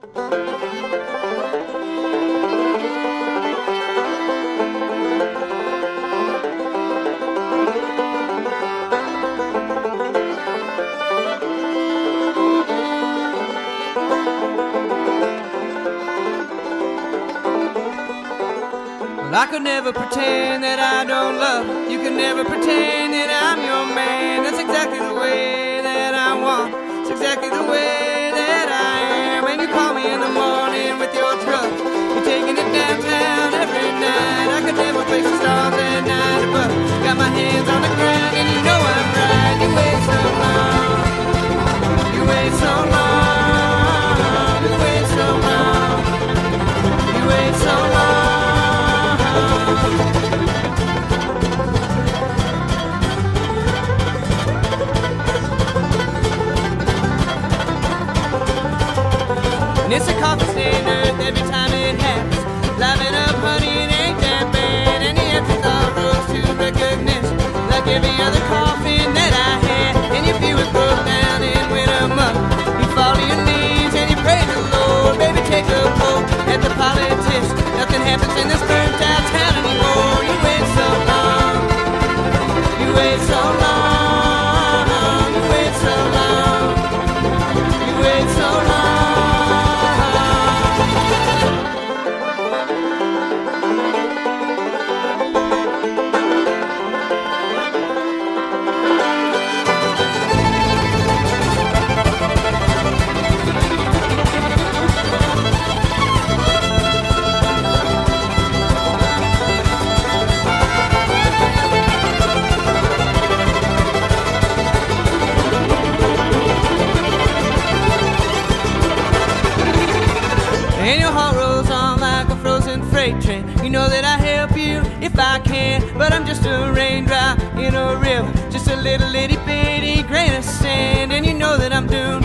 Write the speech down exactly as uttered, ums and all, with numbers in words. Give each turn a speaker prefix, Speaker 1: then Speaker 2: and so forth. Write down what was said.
Speaker 1: I could never pretend that I don't love. You can never pretend that I'm your man. That's exactly the way that I want. It's exactly the way that I am. When you call me in the morning with your truck, you're taking it downtown every night. I could never face the stars at night above. Got my hands on the ground and you know I'm right. You wait so long. You wait so long. You wait so long. You wait so long. And it's a coffee standard every time it happens. Liven up, honey, it ain't that bad. And the afterthought rose to recognition, like every other coffin that I had. And your view was broke down and went amok. You fall to your knees and you pray to the Lord. Baby, take a poke at the politician. Nothing happens in this burnt out town anymore. You wait so long. You wait so long. You wait so long. You wait so long. And your heart rolls on like a frozen freight train. You know that I help you if I can, but I'm just a raindrop in a river, just a little itty bitty grain of sand. And you know that I'm doomed